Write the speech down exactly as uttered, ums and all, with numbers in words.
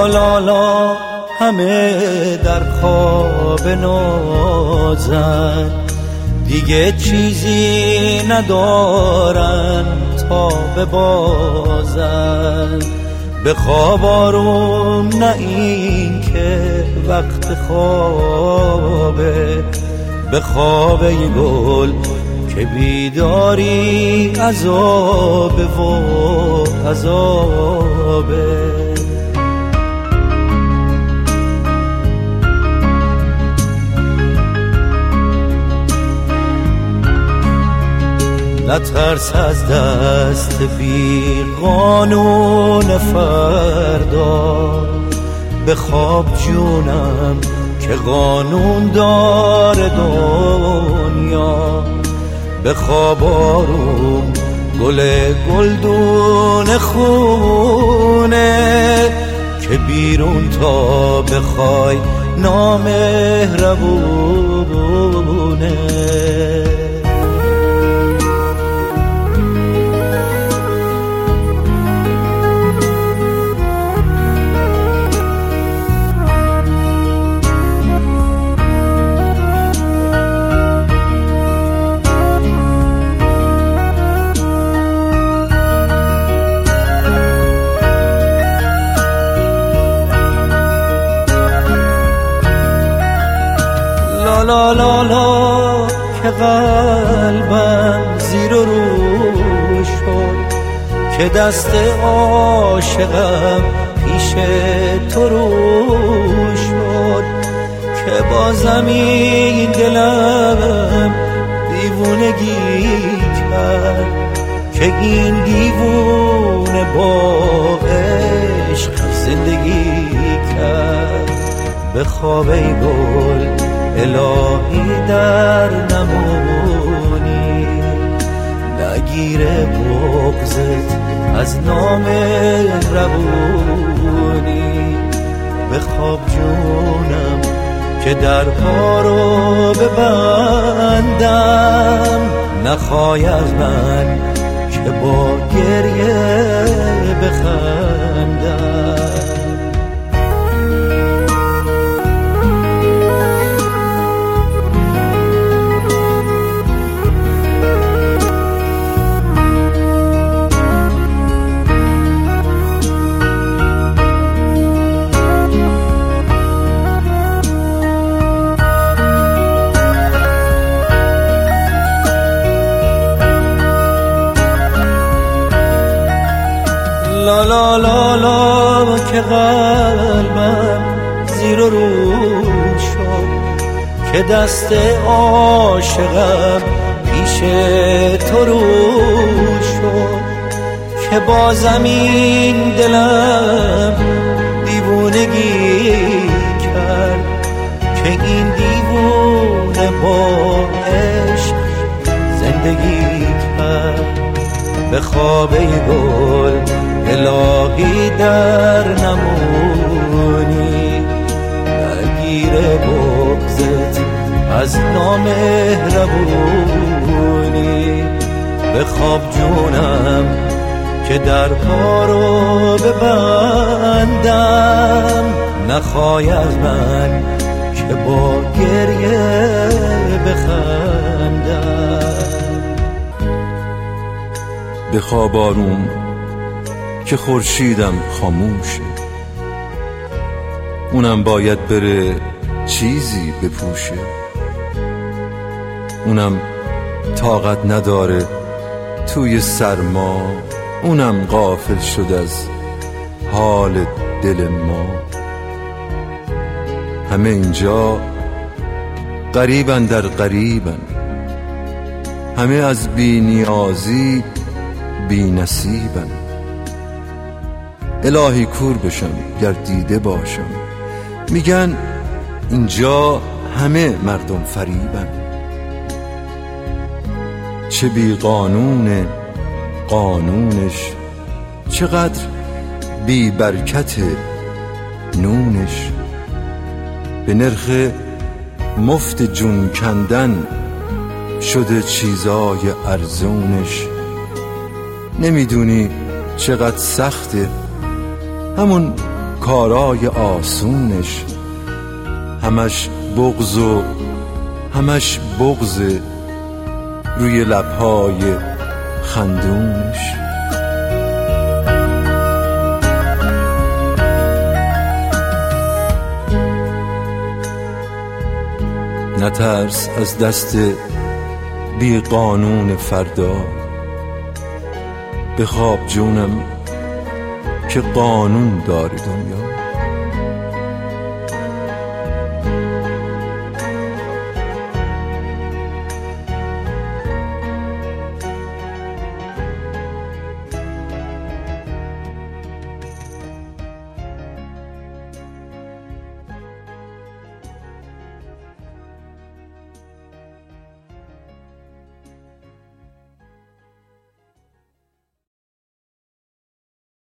لا لا همه در خواب نازن، دیگه چیزی ندارن تا ببازن. به خواب آروم نه این که وقت خوابه، به خواب ای گل که بیداری عذابه و عذابه. نترس از دست بی قانون فردا، به خواب جونم که قانون داره دنیا. به خواب آروم گل گلدون خونه، که بیرون تا بخوای نامهربونه. لا لا لا که قلبم زیر و رو شد، که دست عاشقم پیش تو رو شد. که با زمین دلم دیوونگی کرد، که این دیوونه با عشق زندگی کرد. به خواب ای گل الهی در نمونی، نگیره بغضت از نام ربونی. به خواب جونم که درها رو ببندم، نخوای از من که با گریه بخندم. لا لا لا لا که قلبم زیر و رو شد، که دست عاشقم پیش تو رو شد. که با زمین دلم دیوونگی کرد، که این دیوونه با عشق زندگی کرد. به خواب ای گل الهی در نمونی، نگیره بغضت از نامهربونی. به خواب جونم که درها رو ببندم، نخوای از من که با گریه بخندم. به خواب آروم که خورشیدم خاموشه، اونم باید بره چیزی بپوشه. اونم طاقت نداره توی سرما، اونم غافل شد از حال دل ما. همه اینجا غریبن در غریبن، همه از بی نیازی بی نصیبن. الهی کور بشم گر دیده باشم، میگن اینجا همه مردم فریبن. چه بی قانون قانونش، چقدر بی برکت نونش. به نرخ مفت جون کندن شده چیزای ارزونش. نمیدونی چقدر سخته همون کارای آسونش، همش بغض و همش بغض روی لبهای خندونش. نترس از دست بی قانون فردا، بخواب جونم که قانون داری دنیا.